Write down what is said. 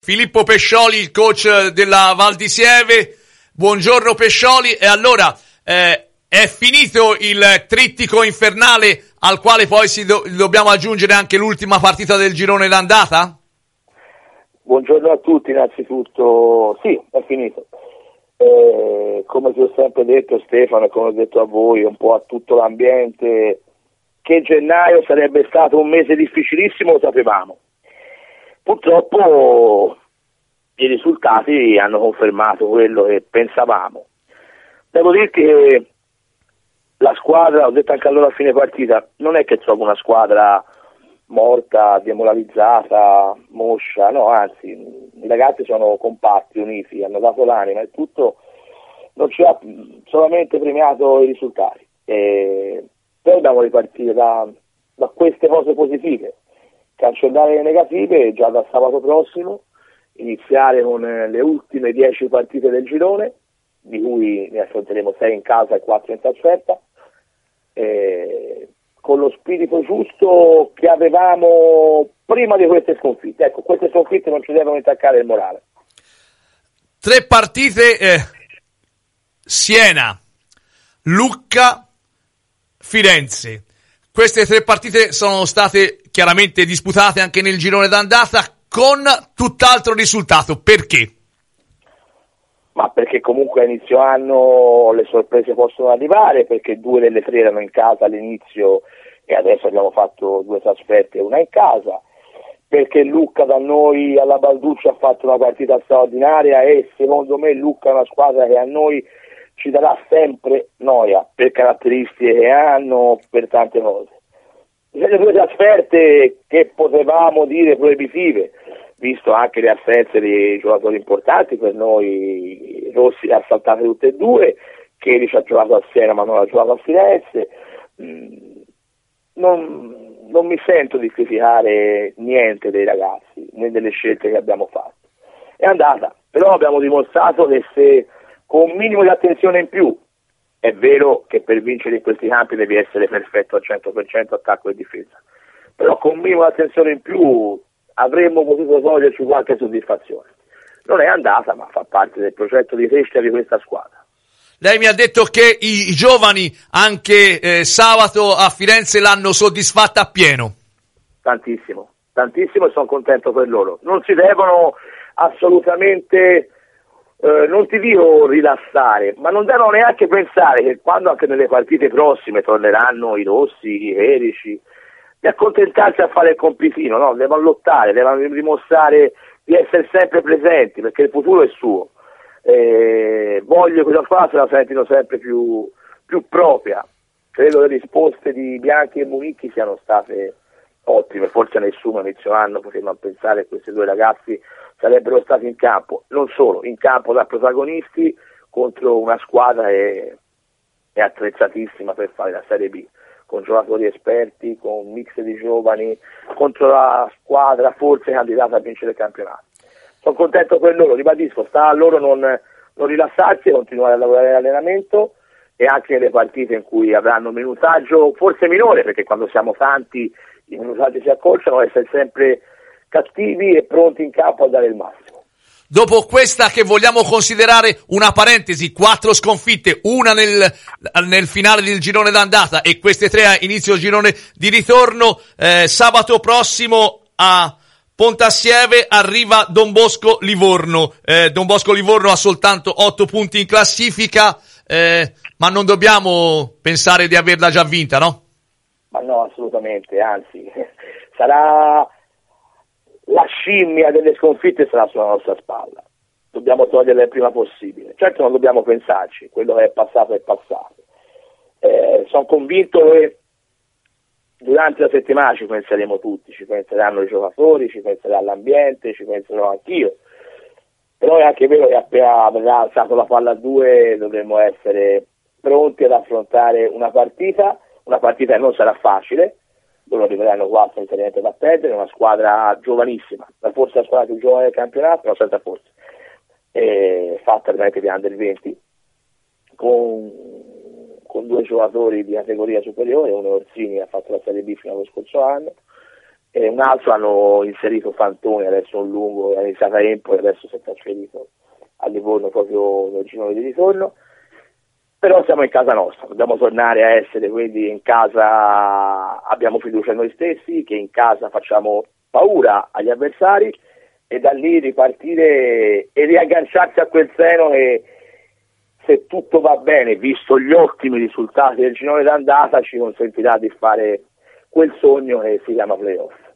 Filippo Pescioli, il coach della Val di Sieve. Buongiorno Pescioli, e allora è finito il trittico infernale al quale poi dobbiamo aggiungere anche l'ultima partita del girone d'andata? Buongiorno a tutti innanzitutto, sì, è finito. Come ti ho sempre detto Stefano, e come ho detto a voi, un po' a tutto l'ambiente, che gennaio sarebbe stato un mese difficilissimo, lo sapevamo. Purtroppo i risultati hanno confermato quello che pensavamo. Devo dire che la squadra, ho detto anche allora a fine partita, non è che trovo una squadra morta, demoralizzata, moscia, no, anzi, i ragazzi sono compatti, uniti, hanno dato l'anima e tutto, non ci ha solamente premiato i risultati. Poi dobbiamo ripartire da queste cose positive, cancellare le negative già da sabato prossimo, iniziare con le ultime 10 partite del girone, di cui ne affronteremo 6 in casa e 4 in trasferta, con lo spirito giusto che avevamo prima di queste sconfitte. Ecco, queste sconfitte non ci devono intaccare il morale. 3 partite, Siena, Lucca, Firenze. Queste 3 partite sono state chiaramente disputate anche nel girone d'andata con tutt'altro risultato. Perché? Ma perché comunque a inizio anno le sorprese possono arrivare, perché 2 delle 3 erano in casa all'inizio e adesso abbiamo fatto 2 trasferte e una in casa, perché Lucca da noi alla Balduccia ha fatto una partita straordinaria e secondo me Lucca è una squadra che a noi ci darà sempre noia per caratteristiche che hanno, per tante cose. Le 2 trasferte che potevamo dire proibitive, visto anche le assenze di giocatori importanti per noi. Rossi le ha saltate tutte e 2, Cherici ha giocato a Siena ma non ha giocato a Firenze. Non mi sento di criticare niente dei ragazzi né delle scelte che abbiamo fatto. È andata, però abbiamo dimostrato che se con un minimo di attenzione in più, è vero che per vincere in questi campi devi essere perfetto al 100% attacco e difesa, però con un minimo di attenzione in più avremmo potuto toglierci qualche soddisfazione. Non è andata, ma fa parte del progetto di crescita di questa squadra. Lei mi ha detto che i giovani anche sabato a Firenze l'hanno soddisfatta appieno. Tantissimo e sono contento per loro. Non si devono assolutamente, non ti dico rilassare, ma non devono neanche pensare che quando anche nelle partite prossime torneranno i Rossi, i Cherici, di accontentarsi a fare il compitino, no? Devono lottare, devono dimostrare di essere sempre presenti, perché il futuro è suo. Voglio che la squadra se la sentino sempre più propria. Credo le risposte di Bianchi e Municchi siano state ottime, forse nessuno inizio anno poteva pensare che questi 2 ragazzi sarebbero stati in campo, non solo, in campo da protagonisti contro una squadra che è attrezzatissima per fare la Serie B, con giocatori esperti, con un mix di giovani, contro la squadra forse candidata a vincere il campionato. Sono contento per loro, ribadisco, sta a loro non rilassarsi e continuare a lavorare all'allenamento, e anche nelle partite in cui avranno minutaggio forse minore, perché quando siamo tanti i minutaggi si accorciano, essere sempre cattivi e pronti in campo a dare il massimo. Dopo questa che vogliamo considerare una parentesi, 4 sconfitte, una nel finale del girone d'andata e queste 3 a inizio girone di ritorno, sabato prossimo a Pontassieve arriva Don Bosco Livorno. Don Bosco Livorno ha soltanto 8 punti in classifica, ma non dobbiamo pensare di averla già vinta, no? Ma no, assolutamente, anzi, sarà la scimmia delle sconfitte sarà sulla nostra spalla. Dobbiamo toglierla il prima possibile. Certo non dobbiamo pensarci, quello che è passato è passato. Sono convinto che durante la settimana ci penseremo tutti, ci penseranno i giocatori, ci penserà l'ambiente, ci penserò anch'io. Però è anche vero che appena avrà alzato la palla a 2 dovremmo essere pronti ad affrontare una partita che non sarà facile. Loro arriveranno qua senza niente da perdere, una squadra giovanissima, forse la squadra più giovane del campionato, no, senza forse, fatta veramente di under 20, con 2 giocatori di categoria superiore, uno Orsini ha fatto la Serie B fino allo scorso anno, e un altro hanno inserito Fantoni, adesso un lungo, è iniziata a Empoli, adesso si è trasferito a Livorno proprio nel girone di ritorno. Però siamo in casa nostra, dobbiamo tornare a essere, quindi in casa abbiamo fiducia in noi stessi, che in casa facciamo paura agli avversari e da lì ripartire e riagganciarsi a quel treno che, se tutto va bene, visto gli ottimi risultati del girone d'andata, ci consentirà di fare quel sogno che si chiama playoff.